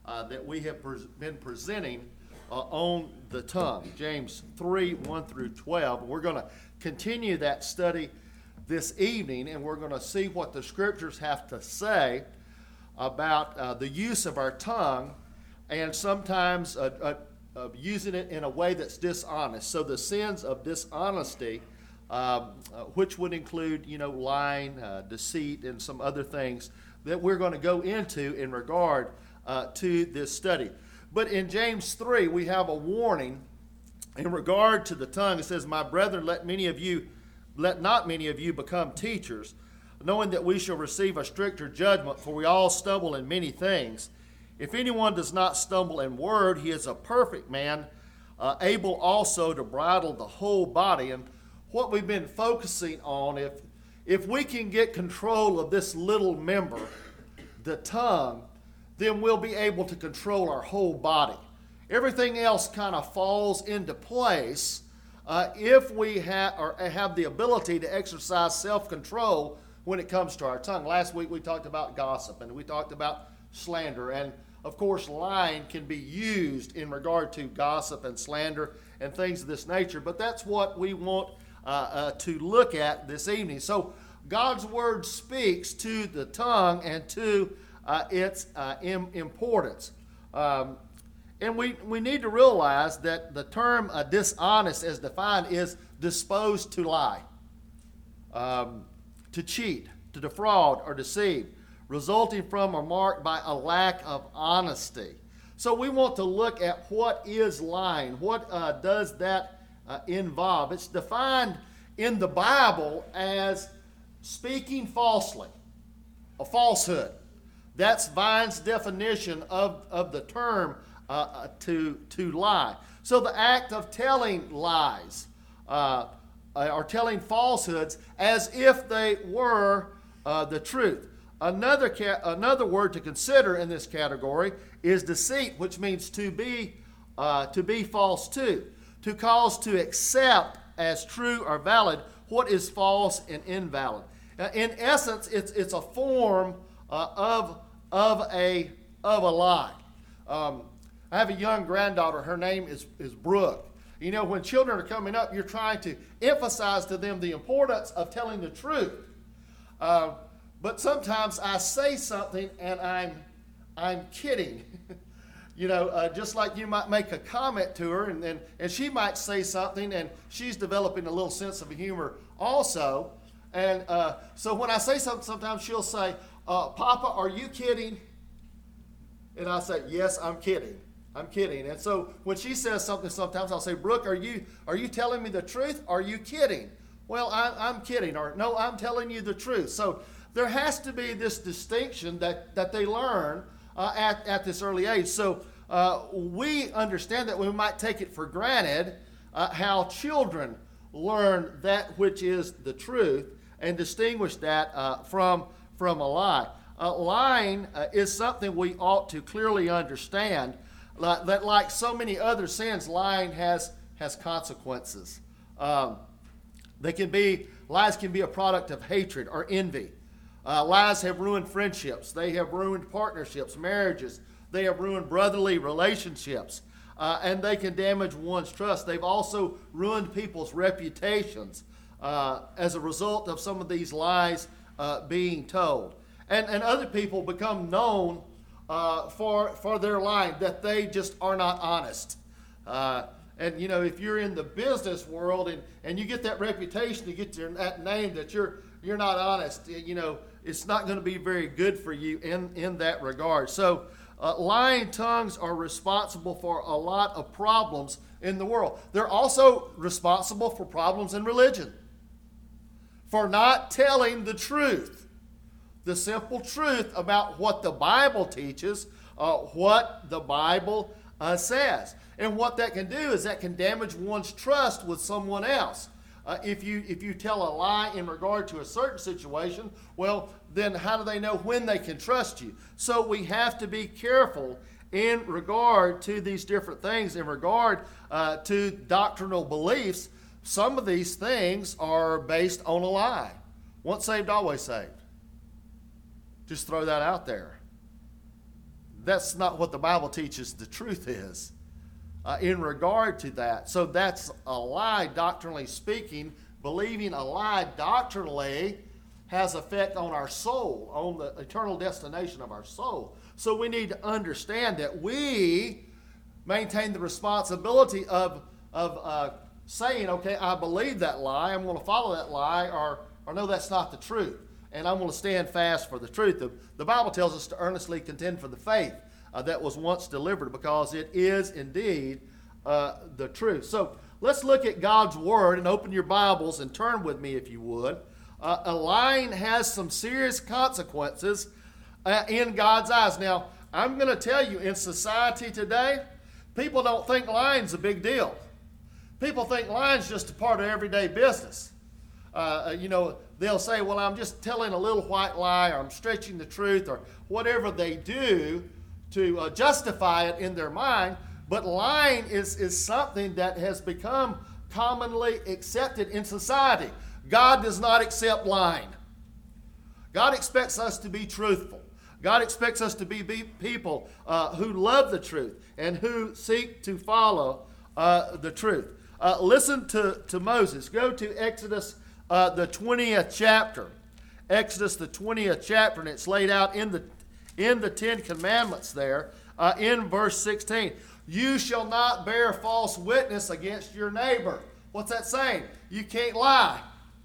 that we have been presenting on the tongue, James 3, 1 through 12. We're going to continue that study this evening, and we're going to see what the Scriptures have to say about the use of our tongue, and sometimes using it in a way that's dishonest. So the sins of dishonesty, which would include, lying, deceit, and some other things that we're going to go into in regard to this study. But in James 3, we have a warning in regard to the tongue. It says, "My brethren, let not many of you become teachers, knowing that we shall receive a stricter judgment, for we all stumble in many things. If anyone does not stumble in word, he is a perfect man, able also to bridle the whole body." And what we've been focusing on, if we can get control of this little member, the tongue, then we'll be able to control our whole body. Everything else kind of falls into place if we have the ability to exercise self-control when it comes to our tongue. Last week we talked about gossip, and we talked about slander, and of course lying can be used in regard to gossip and slander and things of this nature, but that's what we want to look at this evening. So God's word speaks to the tongue and to its importance. And we need to realize that the term dishonest as defined is disposed to lie, to cheat, to defraud, or deceive, resulting from or marked by a lack of honesty. So we want to look at what is lying. What does that involve? It's defined in the Bible as speaking falsely, a falsehood. That's Vine's definition of the term to lie. So the act of telling lies or telling falsehoods as if they were the truth. Another word to consider in this category is deceit, which means to be false to cause to accept as true or valid what is false and invalid. In essence, it's a form of a lie. I have a young granddaughter. Her name is Brooke. When children are coming up, you're trying to emphasize to them the importance of telling the truth. But sometimes I say something and I'm kidding. Just like you might make a comment to her, and she might say something, and she's developing a little sense of humor also. And so when I say something, sometimes she'll say, "Papa, are you kidding?" And I say, "Yes, I'm kidding. I'm kidding." And so when she says something, sometimes I'll say, "Brooke, are you telling me the truth? Are you kidding?" "Well, I'm kidding," or "No, I'm telling you the truth." So there has to be this distinction that they learn at this early age. So we understand that we might take it for granted how children learn that which is the truth and distinguish that from a lie. Lying is something we ought to clearly understand. That, like so many other sins, lying has consequences. Lies can be a product of hatred or envy. Lies have ruined friendships. They have ruined partnerships, marriages. They have ruined brotherly relationships. And they can damage one's trust. They've also ruined people's reputations as a result of some of these lies being told. And other people become known for their lying, that they just are not honest. And if you're in the business world and you get that reputation, you get that name that you're not honest, it's not going to be very good for you in that regard. So lying tongues are responsible for a lot of problems in the world. They're also responsible for problems in religion, for not telling the truth, the simple truth about what the Bible teaches, what the Bible says. And what that can do is that can damage one's trust with someone else. If you tell a lie in regard to a certain situation, well, then how do they know when they can trust you? So we have to be careful in regard to these different things, in regard to doctrinal beliefs. Some of these things are based on a lie. Once saved, always saved. Just throw that out there. That's not what the Bible teaches the truth is in regard to that. So that's a lie, doctrinally speaking. Believing a lie doctrinally has effect on our soul, on the eternal destination of our soul. So we need to understand that we maintain the responsibility of saying, okay, I believe that lie, I'm going to follow that lie, or no, that's not the truth, and I'm going to stand fast for the truth. The Bible tells us to earnestly contend for the faith that was once delivered, because it is indeed the truth. So let's look at God's Word, and open your Bibles and turn with me if you would. Lying has some serious consequences in God's eyes. Now, I'm going to tell you, in society today, people don't think lying's a big deal. People think lying's just a part of everyday business. They'll say, well, I'm just telling a little white lie, or I'm stretching the truth, or whatever they do to justify it in their mind. But lying is something that has become commonly accepted in society. God does not accept lying. God expects us to be truthful. God expects us to be people who love the truth and who seek to follow the truth. Listen to Moses. Go to Exodus the 20th chapter. Exodus the 20th chapter, and it's laid out in the Ten Commandments there in verse 16. You shall not bear false witness against your neighbor. What's that saying? You can't lie.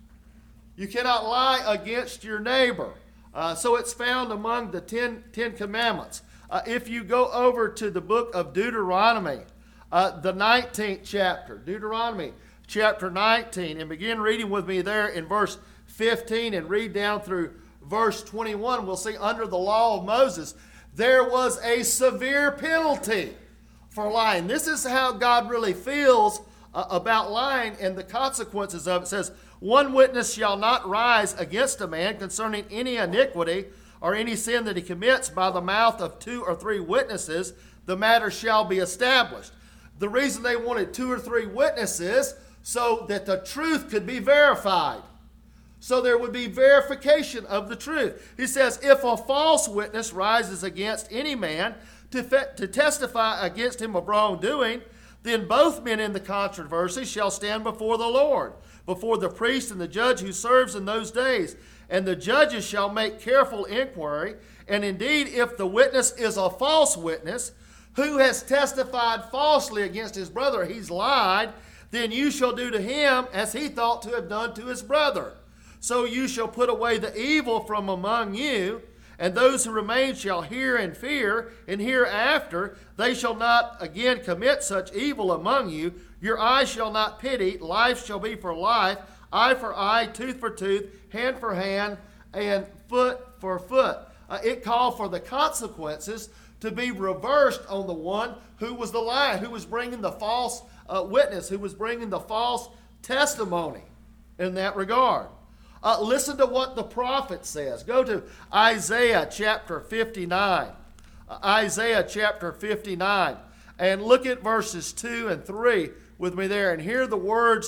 You cannot lie against your neighbor. So it's found among the Ten Commandments. If you go over to the book of Deuteronomy, the 19th chapter, Deuteronomy chapter 19, and begin reading with me there in verse 15 and read down through verse 21, we'll see under the law of Moses, there was a severe penalty for lying. This is how God really feels about lying and the consequences of it. It says, one witness shall not rise against a man concerning any iniquity or any sin that he commits. By the mouth of 2 or 3 witnesses, the matter shall be established. The reason they wanted 2 or 3 witnesses, so that the truth could be verified. So there would be verification of the truth. He says, if a false witness rises against any man to testify against him of wrongdoing, then both men in the controversy shall stand before the Lord, before the priest and the judge who serves in those days. And the judges shall make careful inquiry. And indeed, if the witness is a false witness, who has testified falsely against his brother, he's lied, then you shall do to him as he thought to have done to his brother. So you shall put away the evil from among you, and those who remain shall hear and fear, and hereafter they shall not again commit such evil among you. Your eye shall not pity, life shall be for life, eye for eye, tooth for tooth, hand for hand, and foot for foot. It called for the consequences to be reversed on the one who was the liar, who was bringing the false witness, who was bringing the false testimony in that regard. Listen to what the prophet says. Go to Isaiah chapter 59. Isaiah chapter 59. And look at verses 2 and 3 with me there, and hear the words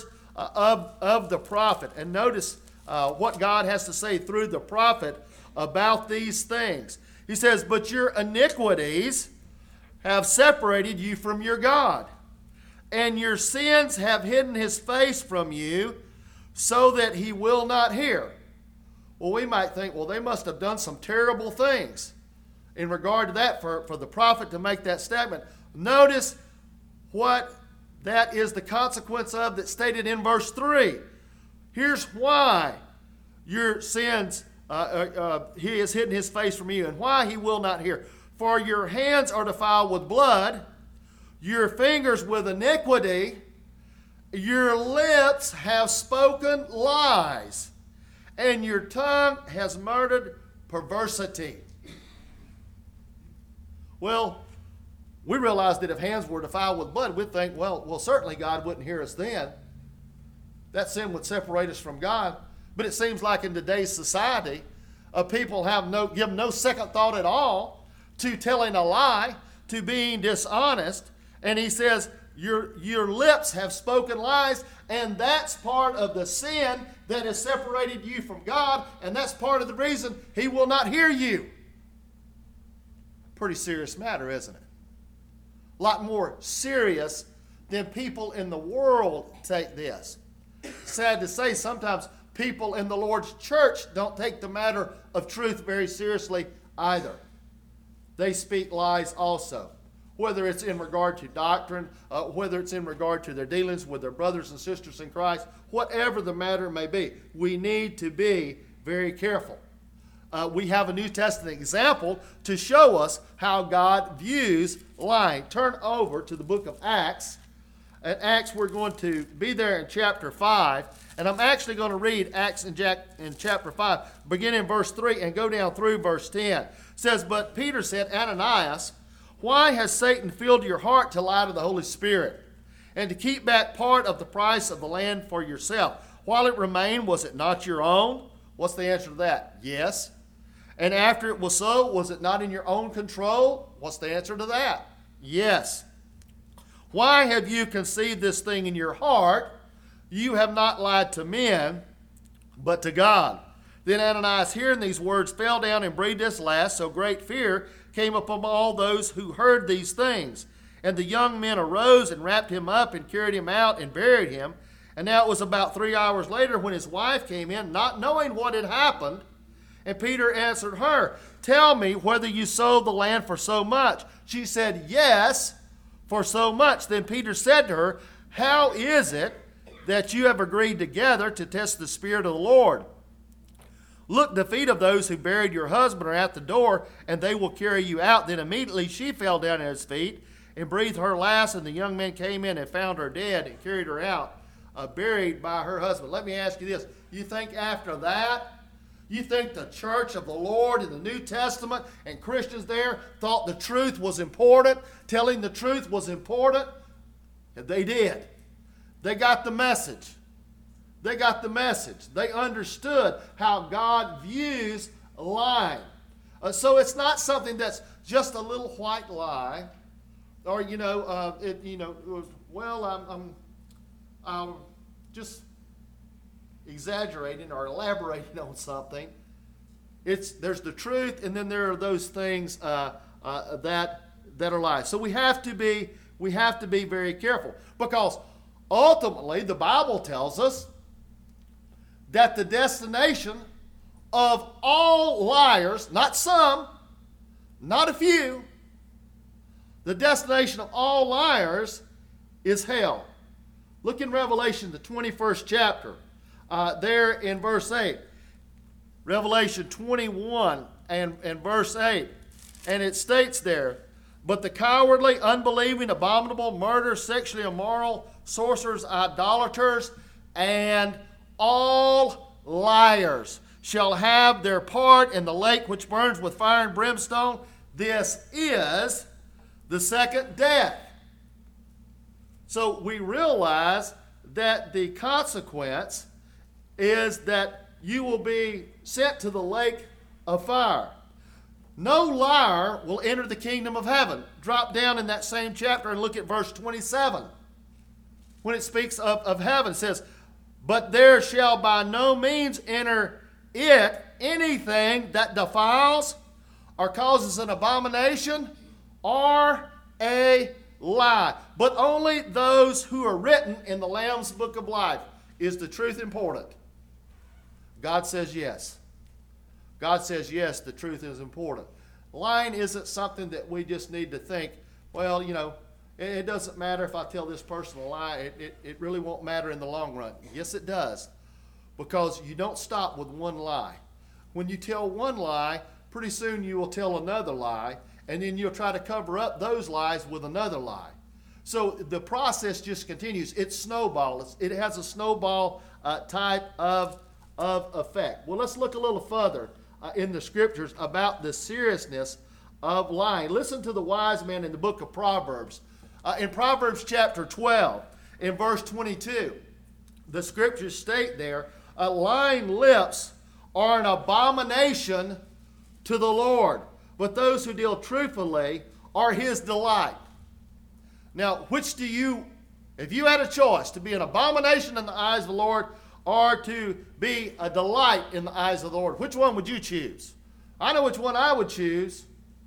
of the prophet. And notice what God has to say through the prophet about these things. He says, but your iniquities have separated you from your God, and your sins have hidden his face from you, so that he will not hear. Well, we might think, well, they must have done some terrible things in regard to that for the prophet to make that statement. Notice what that is the consequence of that's stated in verse 3. Here's why your sins, he has hidden his face from you, and why he will not hear. For your hands are defiled with blood, your fingers with iniquity, your lips have spoken lies, and your tongue has murdered perversity. Well, we realize that if hands were defiled with blood, we'd think, well, certainly God wouldn't hear us then. That sin would separate us from God. But it seems like in today's society, people give no second thought at all to telling a lie, to being dishonest. And he says, your lips have spoken lies, and that's part of the sin that has separated you from God, and that's part of the reason he will not hear you. Pretty serious matter, isn't it? A lot more serious than people in the world take this. Sad to say, sometimes people in the Lord's church don't take the matter of truth very seriously either. They speak lies also, whether it's in regard to doctrine, whether it's in regard to their dealings with their brothers and sisters in Christ, whatever the matter may be. We need to be very careful. We have a New Testament example to show us how God views lying. Turn over to the book of Acts. At Acts, we're going to be there in chapter 5. And I'm actually going to read Acts in chapter 5, beginning in verse 3 and go down through verse 10. It says, "But Peter said, Ananias, why has Satan filled your heart to lie to the Holy Spirit and to keep back part of the price of the land for yourself? While it remained, was it not your own?" What's the answer to that? Yes. "And after it was so, was it not in your own control?" What's the answer to that? Yes. "Why have you conceived this thing in your heart? You have not lied to men, but to God." Then Ananias, hearing these words, fell down and breathed his last, so great fear came upon all those who heard these things. And the young men arose and wrapped him up and carried him out and buried him. And now it was about 3 hours later when his wife came in, not knowing what had happened. And Peter answered her, "Tell me whether you sold the land for so much." She said, "Yes, for so much." Then Peter said to her, "How is it that you have agreed together to test the Spirit of the Lord? Look, the feet of those who buried your husband are at the door, and they will carry you out." Then immediately she fell down at his feet and breathed her last, and the young men came in and found her dead and carried her out, buried by her husband. Let me ask you this. You think after that, you think the church of the Lord in the New Testament and Christians there thought the truth was important, telling the truth was important? And they did. They got the message. They got the message. They understood how God views lying. So it's not something that's just a little white lie, or I'm just exaggerating or elaborating on something. There's the truth, and then there are those things that are lies. So we have to be very careful, because ultimately the Bible tells us that the destination of all liars, not some, not a few, the destination of all liars is hell. Look in Revelation, the 21st chapter, there in verse 8. Revelation 21 and verse 8. And it states there, "But the cowardly, unbelieving, abominable, murderers, sexually immoral, sorcerers, idolaters, and all liars shall have their part in the lake which burns with fire and brimstone. This is the second death." So we realize that the consequence is that you will be sent to the lake of fire. No liar will enter the kingdom of heaven. Drop down in that same chapter and look at verse 27. When it speaks of heaven, it says, "But there shall by no means enter it anything that defiles or causes an abomination or a lie, but only those who are written in the Lamb's book of life." Is the truth important? God says yes. God says yes, the truth is important. Lying isn't something that we just need to think, well, it doesn't matter if I tell this person a lie. It really won't matter in the long run. Yes, it does. Because you don't stop with one lie. When you tell one lie, pretty soon you will tell another lie, and then you'll try to cover up those lies with another lie. So the process just continues. It snowballs. It has a snowball type of effect. Well, let's look a little further in the scriptures about the seriousness of lying. Listen to the wise man in the book of Proverbs. In Proverbs chapter 12, in verse 22, the scriptures state there, "Lying lips are an abomination to the Lord, but those who deal truthfully are his delight." Now, which do you, if you had a choice to be an abomination in the eyes of the Lord or to be a delight in the eyes of the Lord, which one would you choose? I know which one I would choose,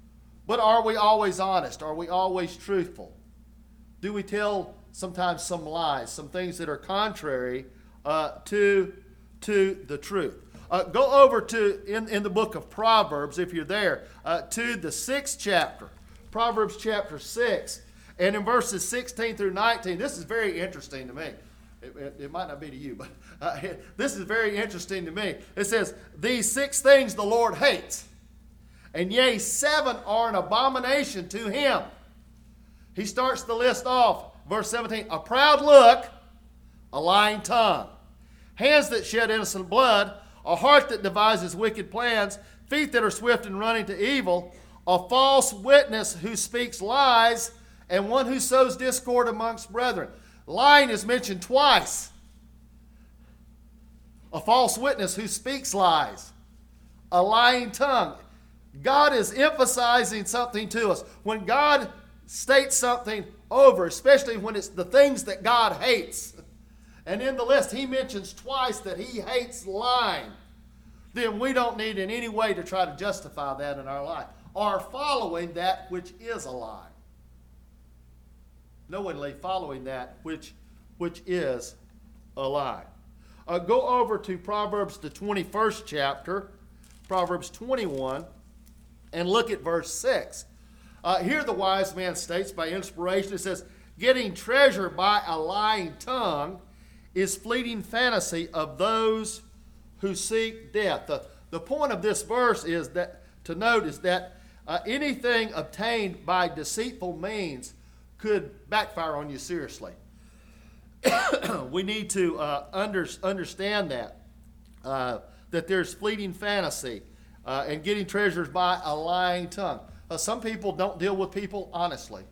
But are we always honest? Are we always truthful? Do we tell sometimes some lies, some things that are contrary to the truth? Go over to, in the book of Proverbs, if you're there, to the 6th chapter. Proverbs chapter 6. And in verses 16 through 19, this is very interesting to me. It might not be to you, but this is very interesting to me. It says, these 6 things the Lord hates, and yea, 7 are an abomination to him. He starts the list off, verse 17, a proud look, a lying tongue, hands that shed innocent blood, a heart that devises wicked plans, feet that are swift in running to evil, a false witness who speaks lies, and one who sows discord amongst brethren. Lying is mentioned twice. A false witness who speaks lies. A lying tongue. God is emphasizing something to us. When God states something over, especially when it's the things that God hates, and in the list he mentions twice that he hates lying, then we don't need in any way to try to justify that in our life or following that which is a lie. Knowingly following that which is a lie. Go over to Proverbs, the 21st chapter, Proverbs 21, and look at verse 6. Here the wise man states by inspiration, it says, getting treasure by a lying tongue is fleeting fantasy of those who seek death. The point of this verse is that to note is that anything obtained by deceitful means could backfire on you seriously. We need to understand that there's fleeting fantasy and getting treasures by a lying tongue. Some people don't deal with people honestly.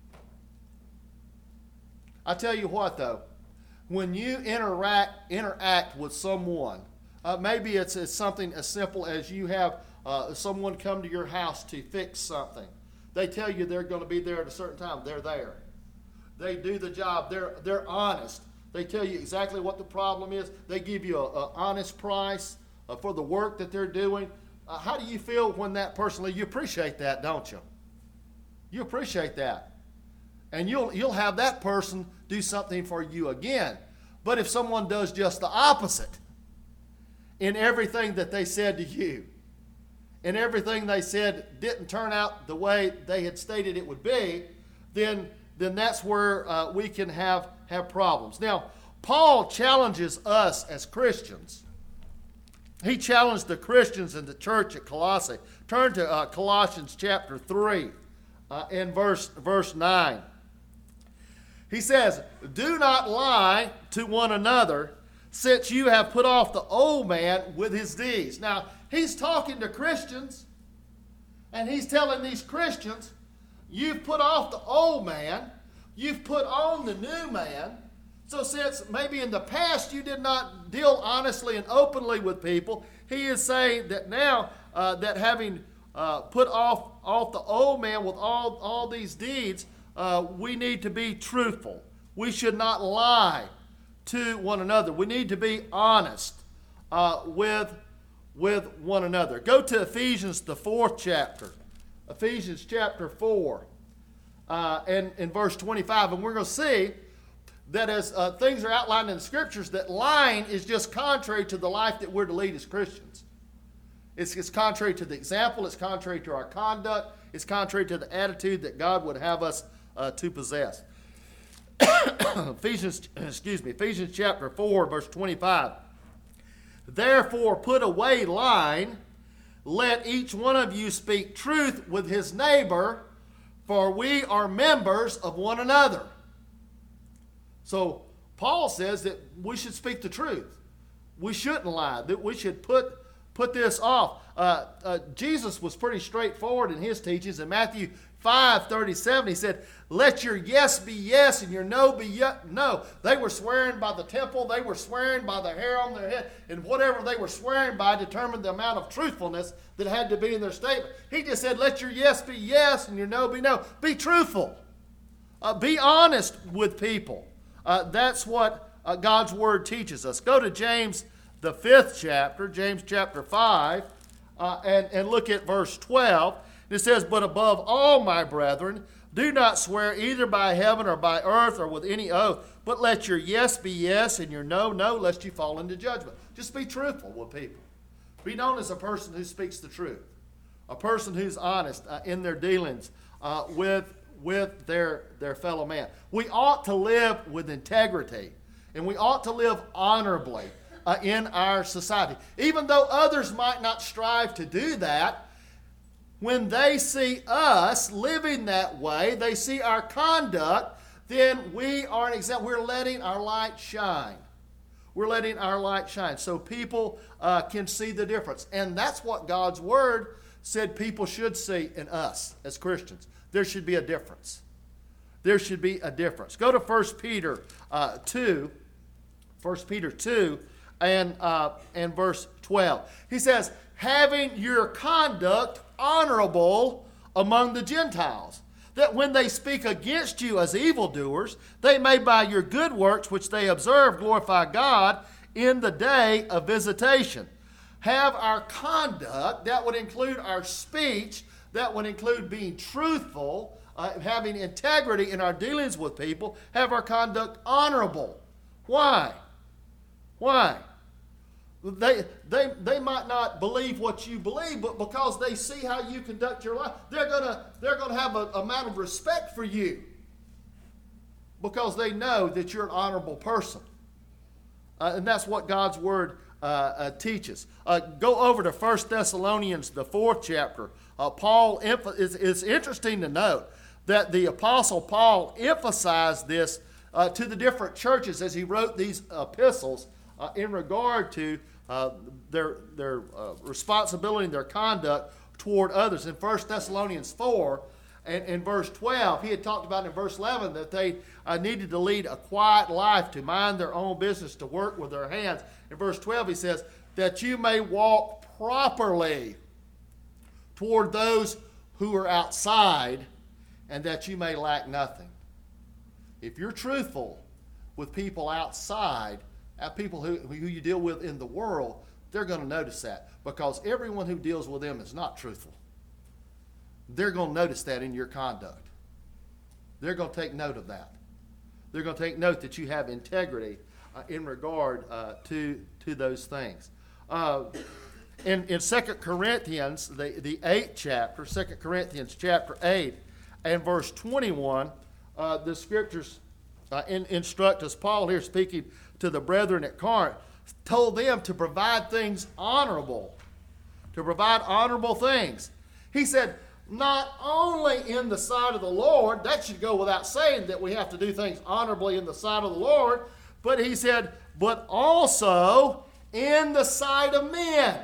I tell you what, though, when you interact with someone, maybe it's something as simple as you have someone come to your house to fix something. They tell you they're going to be there at a certain time. They're there. They do the job. They're honest. They tell you exactly what the problem is. They give you an honest price for the work that they're doing. How do you feel when that person leaves? You appreciate that, don't you? You appreciate that. And you'll have that person do something for you again. But if someone does just the opposite in everything that they said to you, and everything they said didn't turn out the way they had stated it would be, then that's where we can have problems. Now, Paul challenges us as Christians. He challenged the Christians in the church at Colossae. Turn to Colossians chapter 3 and verse 9. He says, do not lie to one another, since you have put off the old man with his deeds. Now, he's talking to Christians, and he's telling these Christians, you've put off the old man, you've put on the new man. So since maybe in the past you did not deal honestly and openly with people, he is saying that now that having put off the old man with all these deeds, we need to be truthful. We should not lie to one another. We need to be honest with one another. Go to Ephesians, the 4th chapter. Ephesians chapter 4 and in verse 25. And we're going to see that as things are outlined in the Scriptures, that lying is just contrary to the life that we're to lead as Christians. It's contrary to the example. It's contrary to our conduct. It's contrary to the attitude that God would have us to possess. Ephesians chapter 4, verse 25. Therefore put away lying, let each one of you speak truth with his neighbor, for we are members of one another. So Paul says that we should speak the truth. We shouldn't lie, that we should put this off. Jesus was pretty straightforward in his teachings. In Matthew 5:37, he said, let your yes be yes and your no be no. They were swearing by the temple. They were swearing by the hair on their head. And whatever they were swearing by determined the amount of truthfulness that had to be in their statement. He just said, let your yes be yes and your no be no. Be truthful. Be honest with people. That's what God's Word teaches us. Go to James, the 5th chapter, James chapter 5, and look at verse 12. It says, but above all, my brethren, do not swear either by heaven or by earth or with any oath, but let your yes be yes and your no, no, lest you fall into judgment. Just be truthful with people. Be known as a person who speaks the truth, a person who's honest in their dealings with their fellow man. We ought to live with integrity, and we ought to live honorably in our society. Even though others might not strive to do that, when they see us living that way, they see our conduct, then we are an example. We're letting our light shine. We're letting our light shine so people can see the difference. And that's what God's Word said people should see in us as Christians. There should be a difference. There should be a difference. Go to 1 Peter 2. 1 Peter 2 and verse 12. He says, having your conduct honorable among the Gentiles, that when they speak against you as evildoers, they may by your good works which they observe glorify God in the day of visitation. Have our conduct, that would include our speech, that would include being truthful, having integrity in our dealings with people, have our conduct honorable. Why? Why? They might not believe what you believe, but because they see how you conduct your life, they're gonna have an amount of respect for you because they know that you're an honorable person, and that's what God's Word teaches. Go over to 1 Thessalonians, the 4th chapter. Paul it's interesting to note that the Apostle Paul emphasized this to the different churches as he wrote these epistles in regard to their responsibility and their conduct toward others. In 1 Thessalonians 4 and in verse 12, he had talked about in verse 11 that they needed to lead a quiet life, to mind their own business, to work with their hands. In verse 12 he says, that you may walk properly toward those who are outside, and that you may lack nothing. If you're truthful with people outside, people who you deal with in the world, they're going to notice that, because everyone who deals with them is not truthful. They're going to notice that in your conduct. They're going to take note of that. They're going to take note that you have integrity in regard to those things. In 2 Corinthians, the 8th chapter, 2 Corinthians chapter 8 and verse 21, the scriptures instruct us. Paul here, speaking to the brethren at Corinth, told them to provide things honorable, to provide honorable things. He said, not only in the sight of the Lord, that should go without saying that we have to do things honorably in the sight of the Lord, but he said, but also in the sight of men.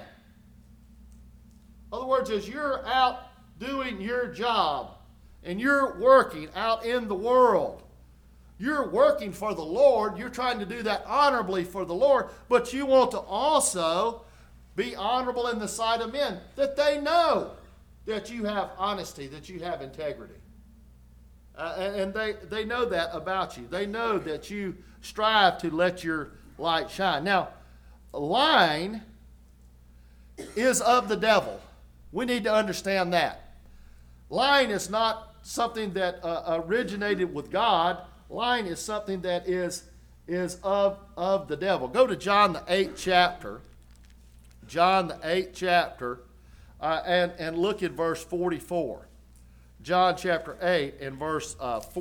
In other words, as you're out doing your job and you're working out in the world, you're working for the Lord, you're trying to do that honorably for the Lord, but you want to also be honorable in the sight of men, that they know that you have honesty, that you have integrity. And they know that about you. They know that you strive to let your light shine. Now, lying is of the devil. We need to understand that. Lying is not something that originated with God. Lying is something that is of the devil. Go to John the 8th chapter. John the 8th chapter, and look at verse 44. John chapter 8 and verse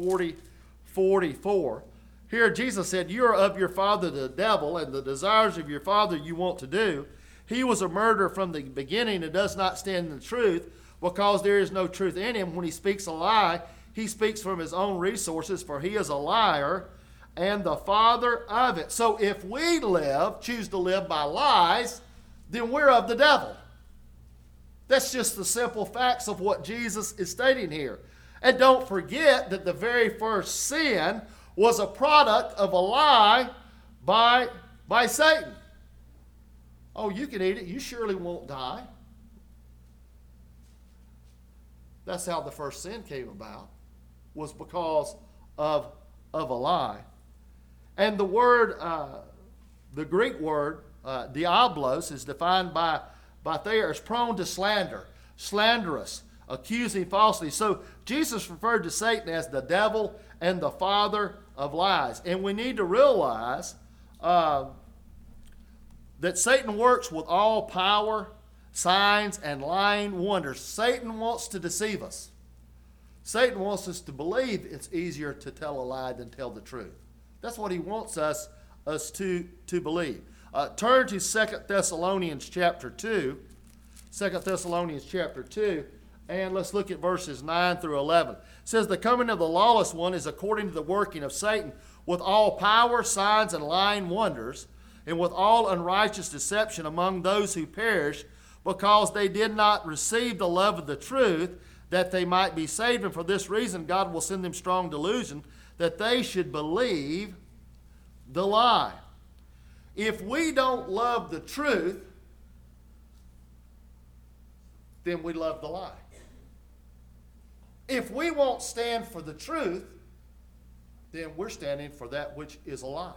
44. Here Jesus said, you are of your father the devil, and the desires of your father you want to do. He was a murderer from the beginning and does not stand in the truth, because there is no truth in him. When he speaks a lie, he speaks from his own resources, for he is a liar and the father of it. So if we choose to live by lies, then we're of the devil. That's just the simple facts of what Jesus is stating here. And don't forget that the very first sin was a product of a lie by Satan. Oh, you can eat it. You surely won't die. That's how the first sin came about, was because of a lie. And the word, the Greek word, diablos, is defined by Thayer as prone to slander, slanderous, accusing falsely. So Jesus referred to Satan as the devil and the father of lies. And we need to realize that Satan works with all power, signs, and lying wonders. Satan wants to deceive us. Satan wants us to believe it's easier to tell a lie than tell the truth. That's what he wants us to believe. Turn to 2 Thessalonians chapter 2. 2 Thessalonians chapter 2. And let's look at verses 9 through 11. It says, the coming of the lawless one is according to the working of Satan, with all power, signs, and lying wonders, and with all unrighteous deception among those who perish, because they did not receive the love of the truth, that they might be saved. And for this reason, God will send them strong delusion, that they should believe the lie. If we don't love the truth, then we love the lie. If we won't stand for the truth, then we're standing for that which is a lie.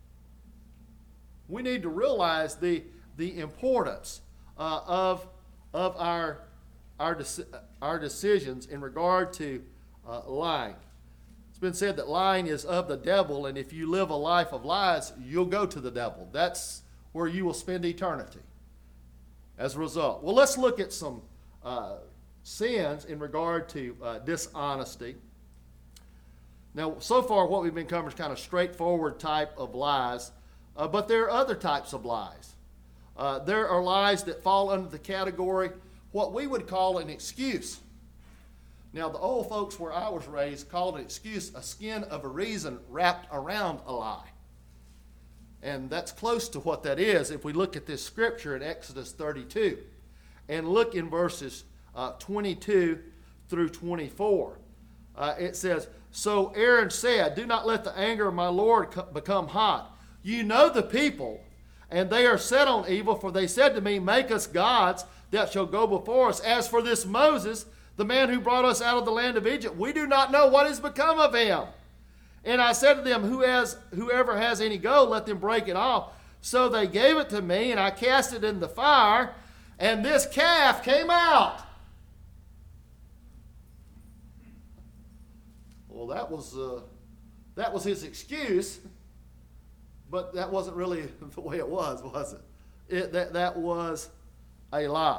We need to realize the importance of our decisions in regard to lying. It's been said that lying is of the devil, and if you live a life of lies, you'll go to the devil. That's where you will spend eternity as a result. Well, let's look at some sins in regard to dishonesty. Now, so far what we've been covering is kind of straightforward type of lies, but there are other types of lies. There are lies that fall under the category what we would call an excuse. Now, the old folks where I was raised called an excuse a skin of a reason wrapped around a lie. And that's close to what that is if we look at this scripture in Exodus 32 and look in verses 22 through 24. It says, so Aaron said, do not let the anger of my Lord become hot. You know the people, and they are set on evil, for they said to me, make us gods that shall go before us. As for this Moses, the man who brought us out of the land of Egypt, we do not know what has become of him. And I said to them, whoever has any gold, let them break it off. So they gave it to me, and I cast it in the fire, and this calf came out. Well, that was his excuse, but that wasn't really the way it was it? That was a lie.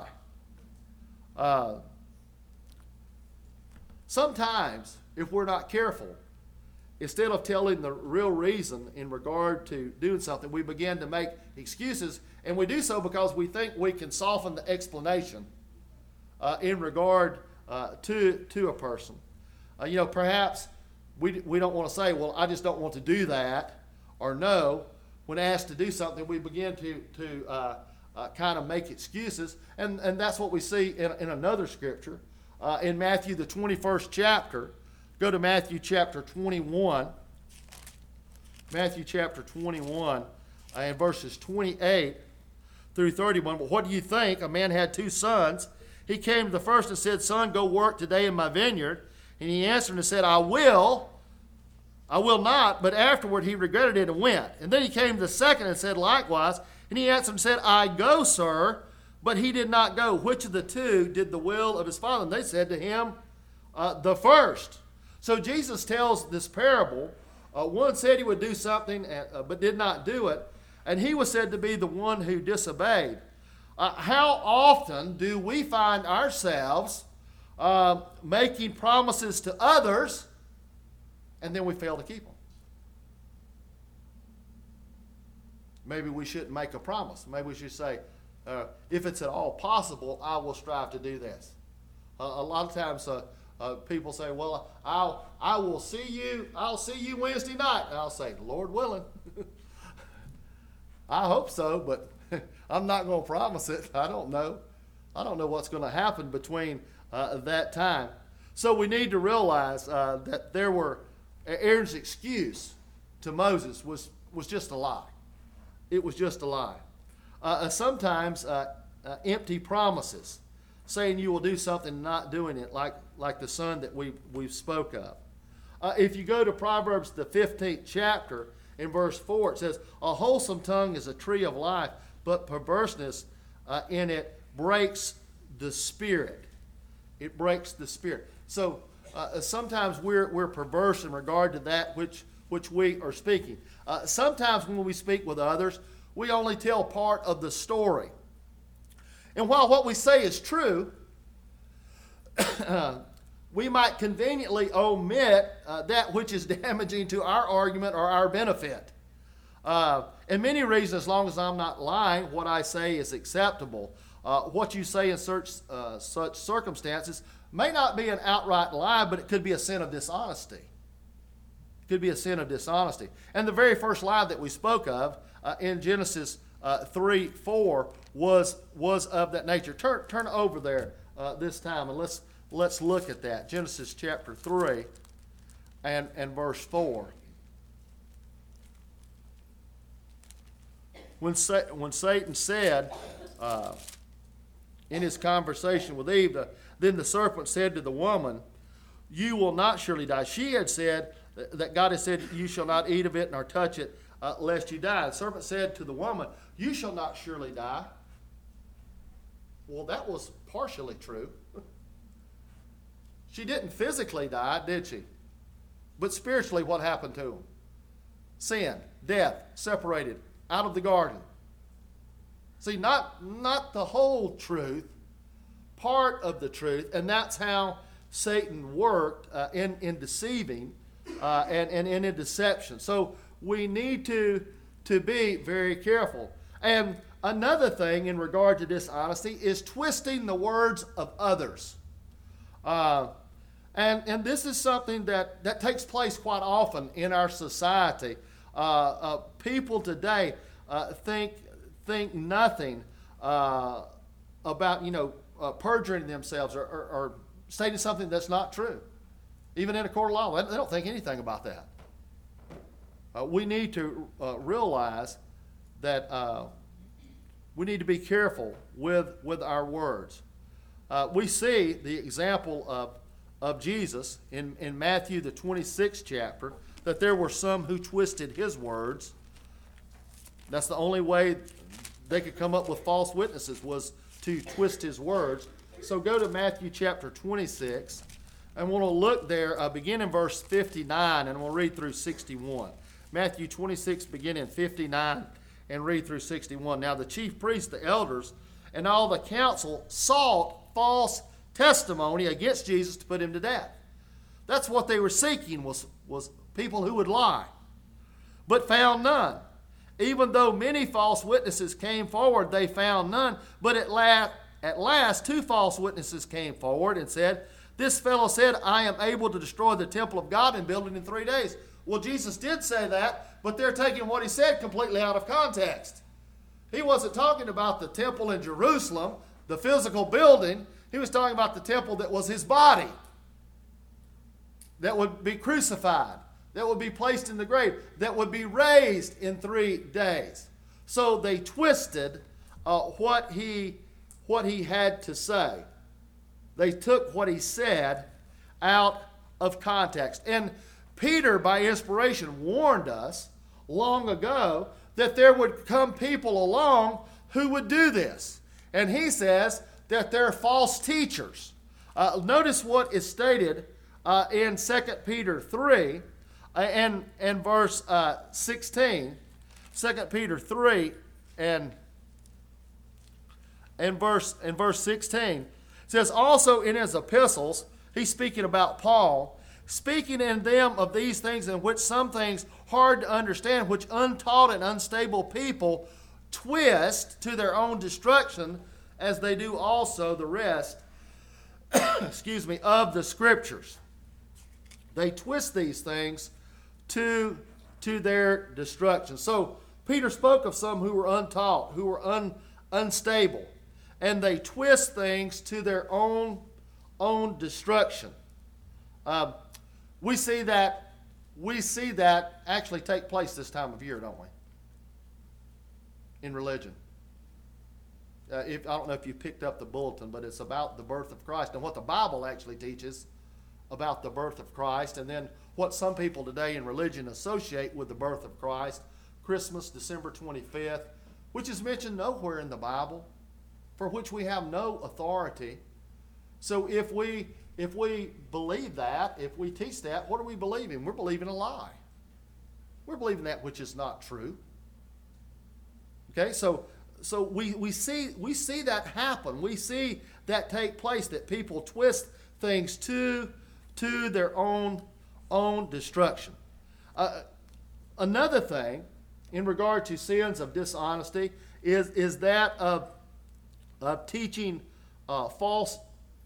Sometimes, if we're not careful, instead of telling the real reason in regard to doing something, we begin to make excuses, and we do so because we think we can soften the explanation in regard to a person. Perhaps we don't want to say, well, I just don't want to do that, or no. When asked to do something, we begin to kind of make excuses, and that's what we see in another scripture. In Matthew, the 21st chapter, go to Matthew chapter 21. Matthew chapter 21 and verses 28 through 31. But what do you think? A man had 2 sons. He came to the first and said, son, go work today in my vineyard. And he answered and said, I will not. But afterward he regretted it and went. And then he came to the second and said likewise. And he answered and said, I go, sir. But he did not go. Which of the 2 did the will of his father? And they said to him, the first. So Jesus tells this parable. One said he would do something, but did not do it. And he was said to be the one who disobeyed. How often do we find ourselves making promises to others, and then we fail to keep them? Maybe we shouldn't make a promise. Maybe we should say, if it's at all possible, I will strive to do this. A lot of times people say, well, I'll see you Wednesday night. And I'll say, Lord willing. I hope so, but I'm not going to promise it. I don't know what's going to happen between that time. So we need to realize that Aaron's excuse to Moses was just a lie. It was just a lie. Sometimes empty promises, saying you will do something and not doing it, like the son that we spoke of. If you go to Proverbs, the 15th chapter, in verse 4, it says, a wholesome tongue is a tree of life, but perverseness in it breaks the spirit. It breaks the spirit. So sometimes we're perverse in regard to that which we are speaking. Sometimes when we speak with others, we only tell part of the story. And while what we say is true, we might conveniently omit that which is damaging to our argument or our benefit. And many reasons, as long as I'm not lying, what I say is acceptable. What you say in such circumstances may not be an outright lie, but it could be a sin of dishonesty. It could be a sin of dishonesty. And the very first lie that we spoke of in Genesis 3:4 was of that nature. Turn over there this time, and let's look at that. Genesis chapter 3 and verse 4. When Satan said in his conversation with Eve, then the serpent said to the woman, "You will not surely die." She had said that God had said, "You shall not eat of it nor touch it, lest you die." The serpent said to the woman, "You shall not surely die." Well, that was partially true. She didn't physically die, did she? But spiritually, what happened to him? Sin, death, separated out of the garden. See, not the whole truth, part of the truth, and that's how Satan worked in deceiving and in deception. So we need to be very careful. And another thing in regard to dishonesty is twisting the words of others. And this is something that takes place quite often in our society. People today think nothing about perjuring themselves or stating something that's not true. Even in a court of law, they don't think anything about that. We need to realize that we need to be careful with our words. We see the example of Jesus in Matthew the 26th chapter, that there were some who twisted his words. That's the only way they could come up with false witnesses, was to twist his words. So go to Matthew chapter 26, and we'll look there, begin in verse 59, and we'll read through 61. Matthew 26, begin in 59, and read through 61. Now the chief priests, the elders, and all the council sought false testimony against Jesus to put him to death. That's what they were seeking, was people who would lie, but found none. Even though many false witnesses came forward, they found none. But at last 2 false witnesses came forward and said, "This fellow said, I am able to destroy the temple of God and build it in 3 days." Well, Jesus did say that, but they're taking what he said completely out of context. He wasn't talking about the temple in Jerusalem, the physical building. He was talking about the temple that was his body, that would be crucified, that would be placed in the grave, that would be raised in 3 days. So they twisted what he had to say. They took what he said out of context. And Peter, by inspiration, warned us long ago that there would come people along who would do this. And he says that they're false teachers. Notice what is stated in 2 Peter 3 and verse 16. 2 Peter 3 and verse 16. It says, "Also in his epistles," he's speaking about Paul, "speaking in them of these things, in which some things hard to understand, which untaught and unstable people twist to their own destruction, as they do also the rest of the Scriptures." They twist these things to their destruction. So Peter spoke of some who were untaught, who were unstable, and they twist things to their own destruction. We see that actually take place this time of year, don't we? In religion. I don't know if you picked up the bulletin, but it's about the birth of Christ and what the Bible actually teaches about the birth of Christ, and then what some people today in religion associate with the birth of Christ. Christmas, December 25th, which is mentioned nowhere in the Bible, for which we have no authority. So if we believe that, if we teach that, what are we believing? We're believing a lie. We're believing that which is not true. Okay, so we see that happen. We see that take place, that people twist things to their own destruction. Another thing in regard to sins of dishonesty is that of teaching false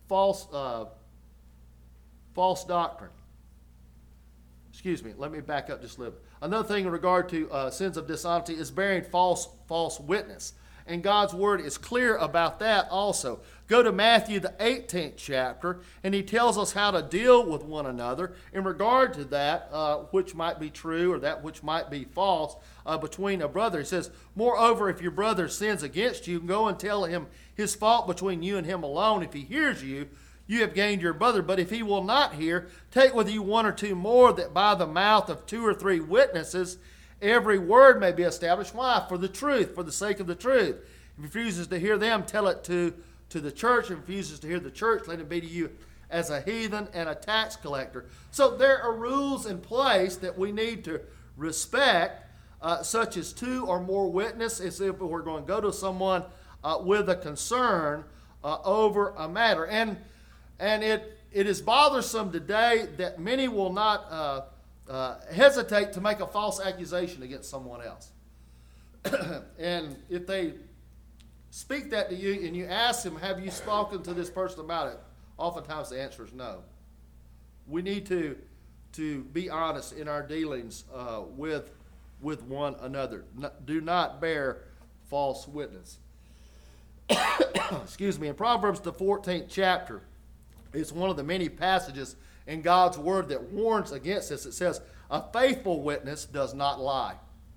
doctrine. Excuse me, let me back up just a little bit. Another thing in regard to sins of dishonesty is bearing false witness. And God's word is clear about that also. Go to Matthew the 18th chapter, and he tells us how to deal with one another in regard to that which might be true or that which might be false between a brother. He says, moreover, if your brother sins against you, go and tell him his fault between you and him alone. If he hears you, you have gained your brother. But if he will not hear, take with you one or two more, that by the mouth of 2 or 3 witnesses every word may be established. Why? For the truth, for the sake of the truth. If he refuses to hear them, tell it to the church. If he refuses to hear the church, let him be to you as a heathen and a tax collector. So there are rules in place that we need to respect, such as 2 or more witnesses, if we're going to go to someone with a concern over a matter. And it is bothersome today that many will not hesitate to make a false accusation against someone else. And if they speak that to you and you ask them, have you spoken to this person about it? Oftentimes the answer is no. We need to be honest in our dealings with one another. Do not bear false witness. Excuse me. In Proverbs the 14th chapter, it's one of the many passages in God's word that warns against this. It says, a faithful witness does not lie.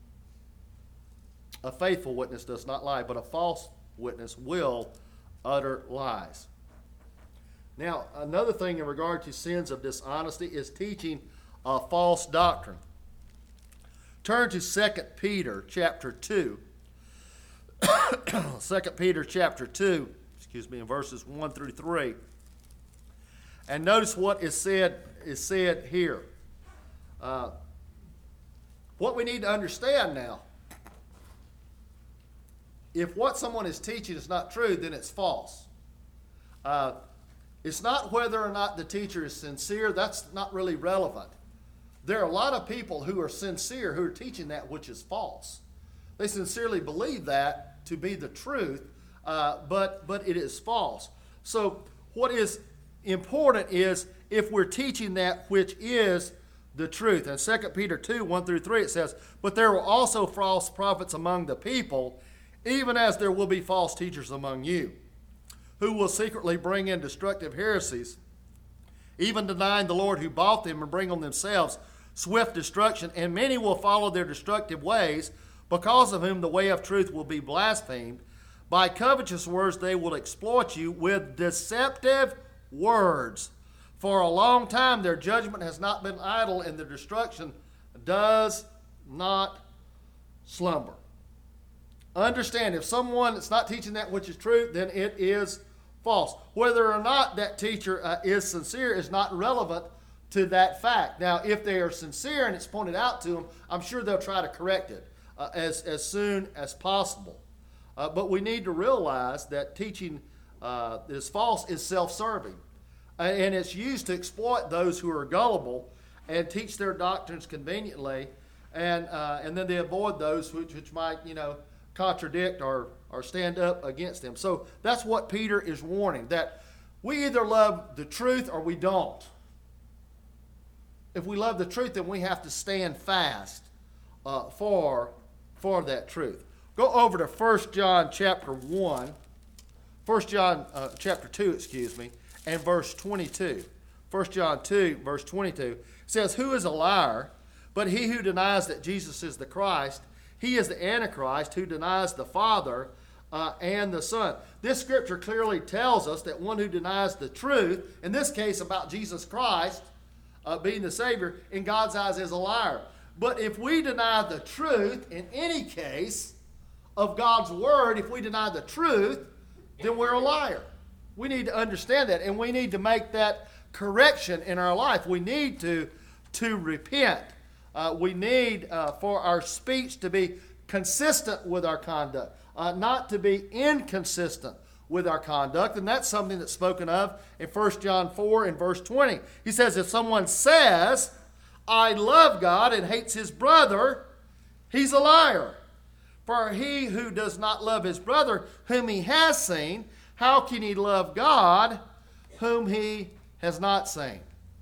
A faithful witness does not lie, but a false witness will utter lies. Now, another thing in regard to sins of dishonesty is teaching false doctrine. Turn to 2 Peter chapter 2. 2 Peter chapter 2, in verses 1 through 3. And notice what is said here. What we need to understand now, if what someone is teaching is not true, then it's false. It's not whether or not the teacher is sincere. That's not really relevant. There are a lot of people who are sincere who are teaching that which is false. They sincerely believe that to be the truth, but it is false. So what is important is if we're teaching that which is the truth. In 2 Peter 2, 1 through 3, it says, but there will also false prophets among the people, even as there will be false teachers among you, who will secretly bring in destructive heresies, even denying the Lord who bought them, and bring on themselves swift destruction. And many will follow their destructive ways, because of whom the way of truth will be blasphemed. By covetous words they will exploit you with deceptive words. For a long time their judgment has not been idle, and their destruction does not slumber. Understand, if someone is not teaching that which is true, then it is false. Whether or not that teacher is sincere is not relevant to that fact. Now, if they are sincere and it's pointed out to them, I'm sure they'll try to correct it as soon as possible. But we need to realize that teaching that is false is self-serving. And it's used to exploit those who are gullible and teach their doctrines conveniently, and then they avoid those which might, contradict or stand up against them. So that's what Peter is warning, that we either love the truth or we don't. If we love the truth, then we have to stand fast for that truth. Go over to 1 John chapter 1, 1 John chapter 2, and verse 22. 1 John 2, verse 22 says, who is a liar, but he who denies that Jesus is the Christ? He is the Antichrist, who denies the Father and the Son. This scripture clearly tells us that one who denies the truth, in this case about Jesus Christ being the Savior, in God's eyes is a liar. But if we deny the truth, in any case of God's Word, if we deny the truth, then we're a liar. We need to understand that, and we need to make that correction in our life. We need to repent. We need for our speech to be consistent with our conduct, not to be inconsistent with our conduct. And that's something that's spoken of in 1 John 4 and verse 20. He says, if someone says, I love God, and hates his brother, he's a liar. For he who does not love his brother whom he has seen, how can he love God whom he has not seen?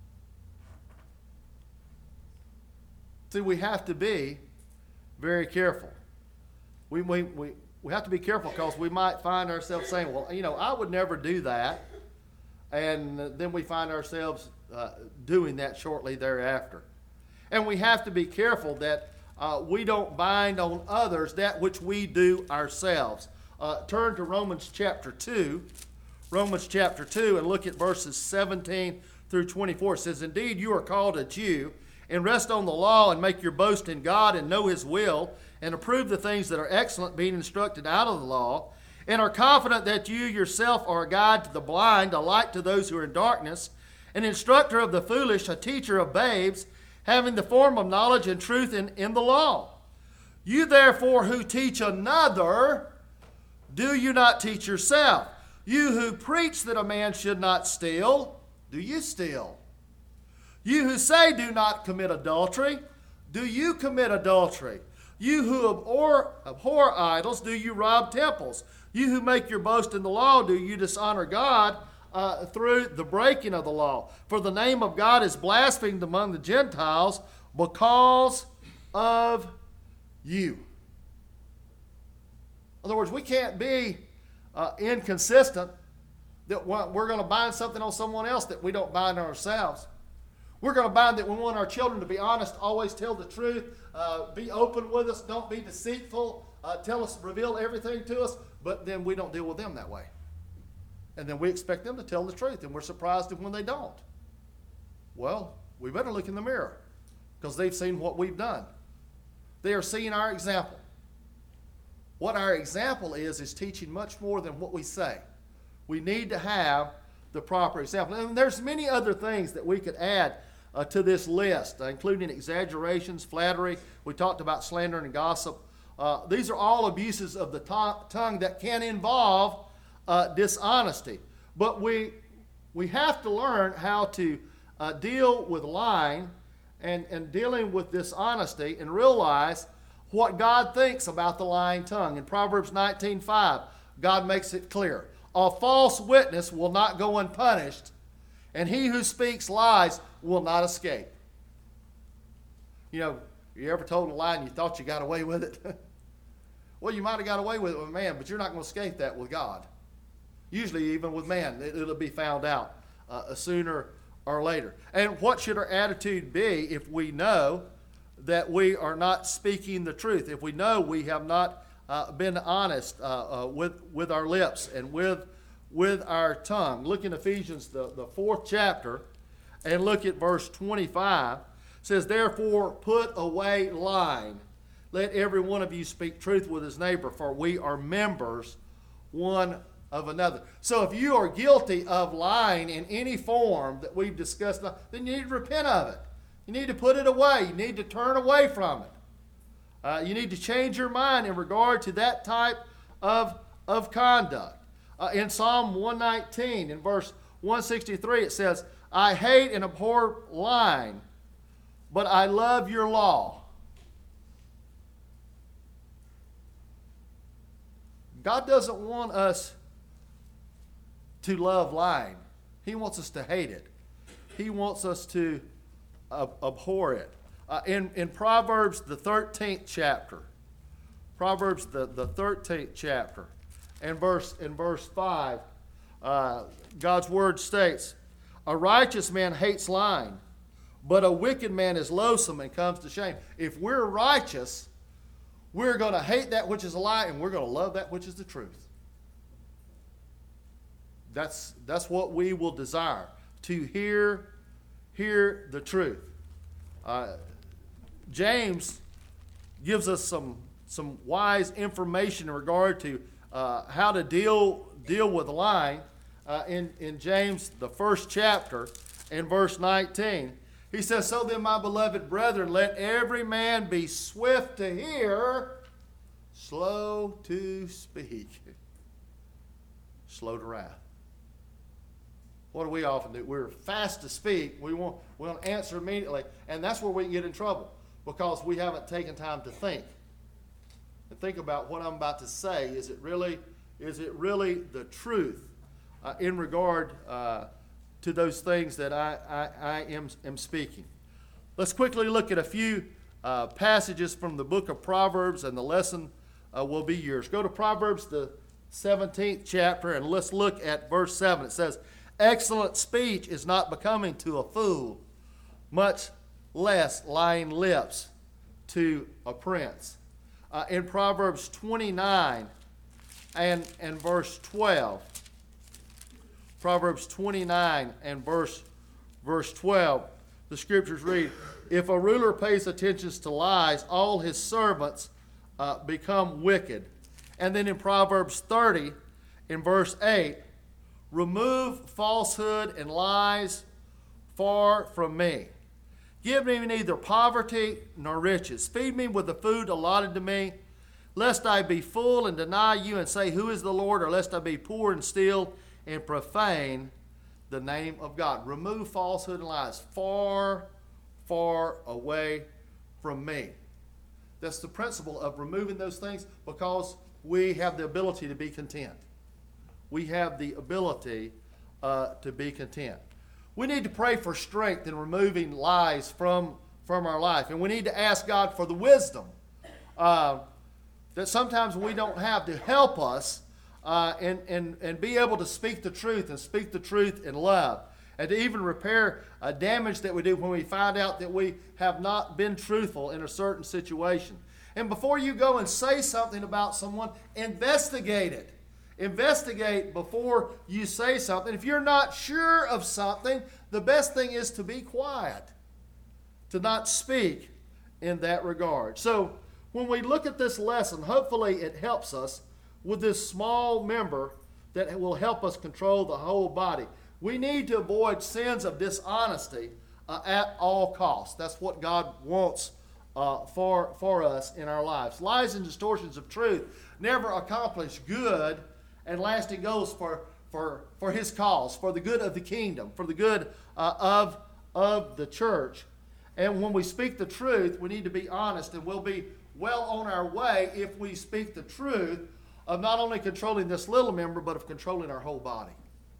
See, we have to be very careful. We have to be careful because we might find ourselves saying, well, I would never do that. And then we find ourselves doing that shortly thereafter. And we have to be careful that we don't bind on others that which we do ourselves. Turn to Romans chapter 2. Romans chapter 2 and look at verses 17 through 24. It says, indeed, you are called a Jew, and rest on the law, and make your boast in God, and know his will, and approve the things that are excellent, being instructed out of the law, and are confident that you yourself are a guide to the blind, a light to those who are in darkness, an instructor of the foolish, a teacher of babes, having the form of knowledge and truth in the law. You therefore who teach another, do you not teach yourself? You who preach that a man should not steal, do you steal? You who say do not commit adultery, do you commit adultery? You who abhor idols, do you rob temples? You who make your boast in the law, do you dishonor God through the breaking of the law? For the name of God is blasphemed among the Gentiles because of you. In other words, we can't be inconsistent that we're going to bind something on someone else that we don't bind on ourselves. We're going to bind that we want our children to be honest, always tell the truth, be open with us, don't be deceitful, tell us, reveal everything to us, but then we don't deal with them that way. And then we expect them to tell the truth, and we're surprised when they don't. Well, we better look in the mirror because they've seen what we've done. They are seeing our example. What our example is teaching much more than what we say. We need to have the proper example. And there's many other things that we could add to this list, including exaggerations, flattery. We talked about slander and gossip. These are all abuses of the tongue that can involve dishonesty. But we have to learn how to deal with lying and dealing with dishonesty and realize what God thinks about the lying tongue. In Proverbs 19:5, God makes it clear. A false witness will not go unpunished, and he who speaks lies will not escape. You ever told a lie and you thought you got away with it? Well, you might have got away with it with man, but you're not going to escape that with God. Usually even with man, it'll be found out sooner or later. And what should our attitude be if we know that we are not speaking the truth, if we know we have not been honest with our lips and with our tongue? Look in Ephesians, the 4th chapter, and look at verse 25. It says, therefore put away lying. Let every one of you speak truth with his neighbor, for we are members one of another. So if you are guilty of lying in any form that we've discussed, then you need to repent of it. You need to put it away. You need to turn away from it. You need to change your mind in regard to that type of conduct. In Psalm 119, in verse 163, it says, I hate and abhor lying, but I love your law. God doesn't want us to love lying. He wants us to hate it. He wants us to abhor it. In Proverbs, the 13th chapter, Proverbs, the 13th chapter, and verse 5, God's word states, a righteous man hates lying, but a wicked man is loathsome and comes to shame. If we're righteous, we're going to hate that which is a lie, and we're going to love that which is the truth. That's what we will desire, to hear the truth. James gives us some wise information in regard to how to deal with lying. in James, the first chapter, in verse 19. He says, "So then, my beloved brethren, let every man be swift to hear, slow to speak, slow to wrath." What do we often do? We're fast to speak. We want to answer immediately. And that's where we get in trouble, because we haven't taken time to think. And think about what I'm about to say. Is it really the truth in regard to those things that I am speaking? Let's quickly look at a few passages from the book of Proverbs, and the lesson will be yours. Go to Proverbs, the 17th chapter, and let's look at verse 7. It says, "Excellent speech is not becoming to a fool, much less lying lips to a prince." In Proverbs 29 and verse 12, Proverbs 29 and verse 12, the scriptures read, "If a ruler pays attention to lies, all his servants become wicked." And then in Proverbs 30, in verse 8, "Remove falsehood and lies far from me. Give me neither poverty nor riches. Feed me with the food allotted to me, lest I be full and deny you and say, 'Who is the Lord?' or lest I be poor and steal and profane the name of God." Remove falsehood and lies far, far away from me. That's the principle of removing those things, because we have the ability to be content. We have the ability to be content. We need to pray for strength in removing lies from our life. And we need to ask God for the wisdom that sometimes we don't have to help us and be able to speak the truth, and speak the truth in love. And to even repair damage that we do when we find out that we have not been truthful in a certain situation. And before you go and say something about someone, investigate it. Investigate before you say something. If you're not sure of something, the best thing is to be quiet, to not speak in that regard. So when we look at this lesson, hopefully it helps us with this small member that will help us control the whole body. We need to avoid sins of dishonesty at all costs. That's what God wants for us in our lives. Lies and distortions of truth never accomplish good and lasting goals for His cause, for the good of the kingdom, for the good of the church. And when we speak the truth, we need to be honest, and we'll be well on our way if we speak the truth of not only controlling this little member, but of controlling our whole body.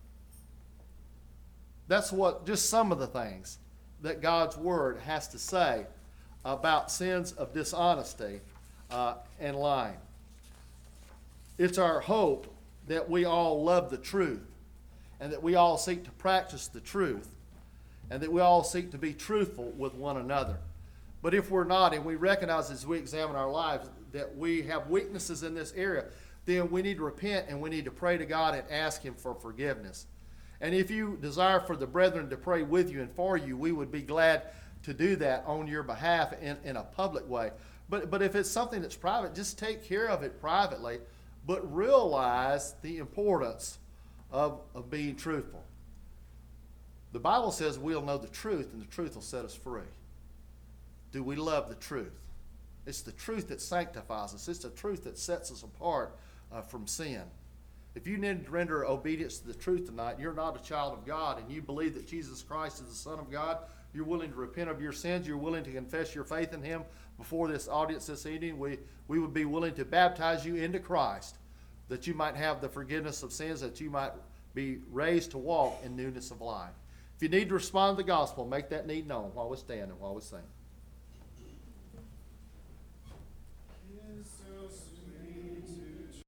That's what just some of the things that God's Word has to say about sins of dishonesty and lying. It's our hope that we all love the truth, and that we all seek to practice the truth, and that we all seek to be truthful with one another. But if we're not, and we recognize as we examine our lives that we have weaknesses in this area, then we need to repent, and we need to pray to God and ask Him for forgiveness. And if you desire for the brethren to pray with you and for you, we would be glad to do that on your behalf in a public way. But if it's something that's private, just take care of it privately, but realize the importance of being truthful. The Bible says we'll know the truth, and the truth will set us free. Do we love the truth? It's the truth that sanctifies us. It's the truth that sets us apart from sin. If you need to render obedience to the truth tonight, you're not a child of God, and you believe that Jesus Christ is the Son of God, you're willing to repent of your sins, you're willing to confess your faith in Him before this audience this evening, we would be willing to baptize you into Christ, that you might have the forgiveness of sins, that you might be raised to walk in newness of life. If you need to respond to the gospel, make that need known while we stand and while we sing. Jesus.